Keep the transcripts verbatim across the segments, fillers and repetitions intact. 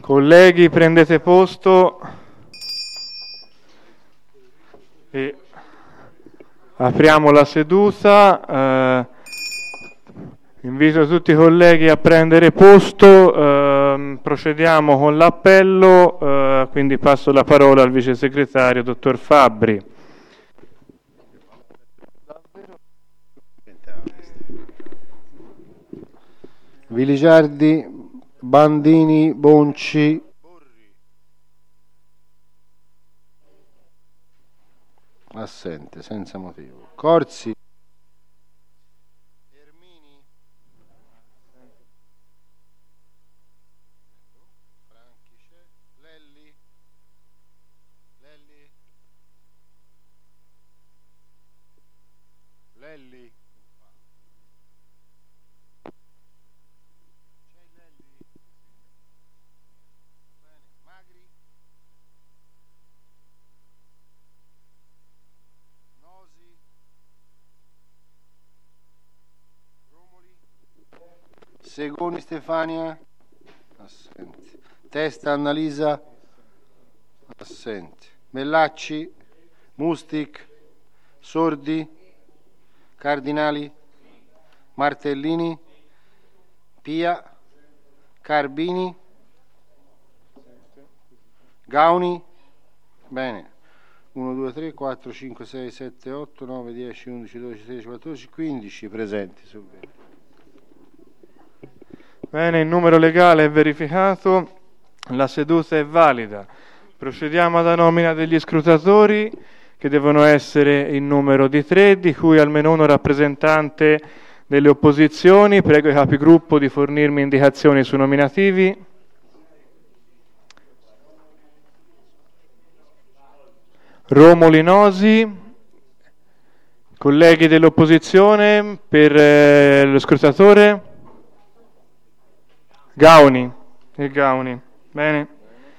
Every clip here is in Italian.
Colleghi, prendete posto e apriamo la seduta. Eh, invito tutti i colleghi a prendere posto. Eh, procediamo con l'appello, eh, quindi passo la parola al vice segretario, dottor Fabbri. Viligiardi, Bandini, Bonci, assente, senza motivo. Corsi, Ermini, Franchice, Lelli, Lelli, Lelli. Magri, Nosi, Romoli, Segoni Stefania, assente. Testa Annalisa, assente. Mellacci, Mustic, Sordi, Cardinali, Martellini, Pia, Carbini, Gauni, bene, uno, due, tre, quattro, cinque, sei, sette, otto, nove, dieci, undici, dodici, tredici, quattordici, quindici presenti sul vero. Bene, il numero legale è verificato, la seduta è valida. Procediamo alla nomina degli scrutatori, che devono essere in numero di tre, di cui almeno uno rappresentante delle opposizioni. Prego i capigruppo di fornirmi indicazioni sui nominativi. Romoli, Nosi, colleghi dell'opposizione per eh, lo scrutatore. Gauni e Gauni. Bene.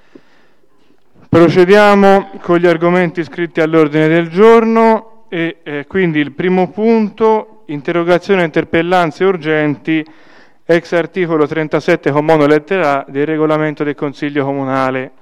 Procediamo con gli argomenti iscritti all'ordine del giorno e eh, quindi il primo punto, interrogazione e interpellanze urgenti ex articolo trentasette comma uno lettera A del regolamento del Consiglio Comunale.